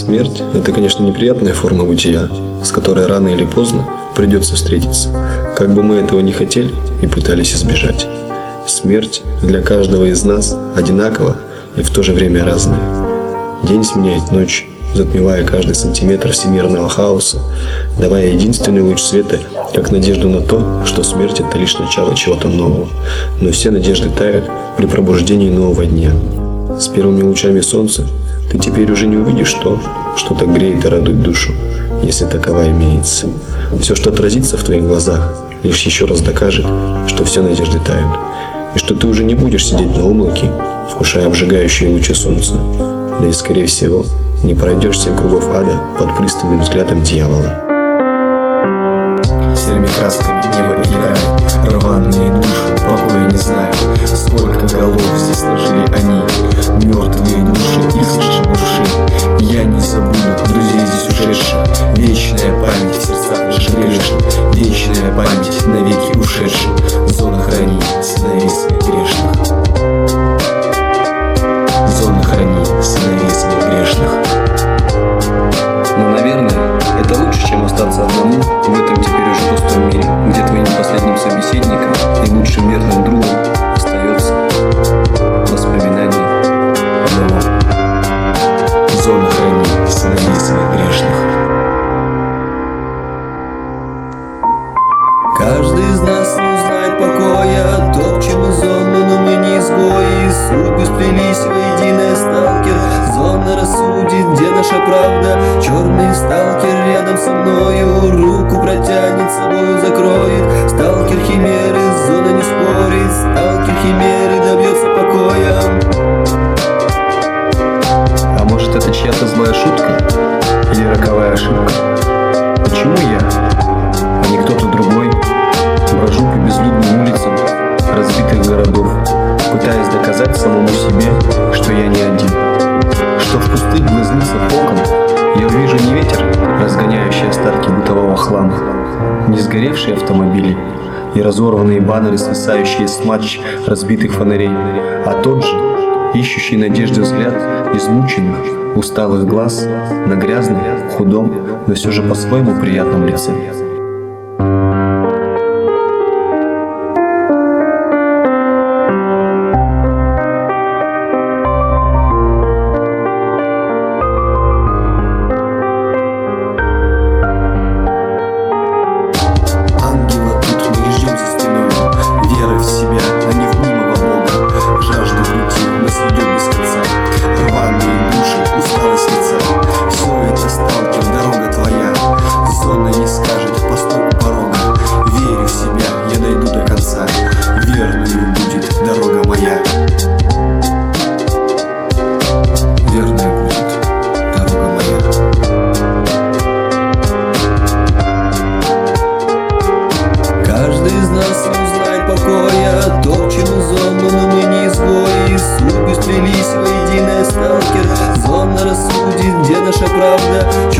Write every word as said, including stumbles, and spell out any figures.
Смерть – это, конечно, неприятная форма бытия, с которой рано или поздно придется встретиться, как бы мы этого не хотели и пытались избежать. Смерть для каждого из нас одинакова и в то же время разная. День сменяет ночь, затмевая каждый сантиметр всемирного хаоса, давая единственный луч света, как надежду на то, что смерть – это лишь начало чего-то нового. Но все надежды тают при пробуждении нового дня. С первыми лучами солнца ты теперь уже не увидишь то, что так греет и радует душу, если такова имеется. Все, что отразится в твоих глазах, лишь еще раз докажет, что все надежды тают, и что ты уже не будешь сидеть на облаке, вкушая обжигающие лучи солнца, да и, скорее всего, не пройдешь семь кругов ада под пристальным взглядом дьявола. Серыми красками небо играет, рваные души покоя не знают. Сколько голов здесь сложили они, мертвые души, их души. Я не забуду друзей здесь ушедших, вечная память в сердцах наших грешных, вечная память навеки ушедших. Зона храни сыновей своих грешных, зона храни сыновей своих грешных. Но, наверное, это лучше, чем остаться одному в этом теперь уже пустом мире, где твоим последним собеседником и лучшим верным другом остается воспоминание одного. Зона храни сыновей своих грешных. Каждый из нас не узнает покоя, топчем изомно, но мы не изгои. Судьбы сплелись воедино, сталкер, зона рассудит, где наша правда. Черный сталкер рядом со мною, руку протянет, собою закроет. Сталкер химеры, зона не спорит, сталкер химеры добьется покоя. А может, это чья-то злая шутка или роковая ошибка? Почему я, а не кто-то другой, брожу по безлюдным улицам разбитых городов, пытаясь доказать самому себе, что я не один, что в пустых глазницах окон я увижу не ветер, разгоняющий остатки бытового хлама, не сгоревшие автомобили и разорванные баннеры, свисающие с матч разбитых фонарей, а тот же, ищущий надежды взгляд измученных, усталых глаз на грязном, худом, но все же по-своему приятном лице. Ангела тут мы и ждем за стеной, веры в себя, а не в мнимого Бога. Жажда пути нас ведет без конца, рваные души, усталость лица. Все это, сталкер, дорога твоя, зона не скажет, постой у порога. Верю в себя, я дойду до конца, верную будет дорога моя. Верная будет дорога моя. Каждый из нас не узнает покоя, топчем зону, но мы не изгои. Судьбы сплелись воедино, сталкер, зона рассудит, где наша правда.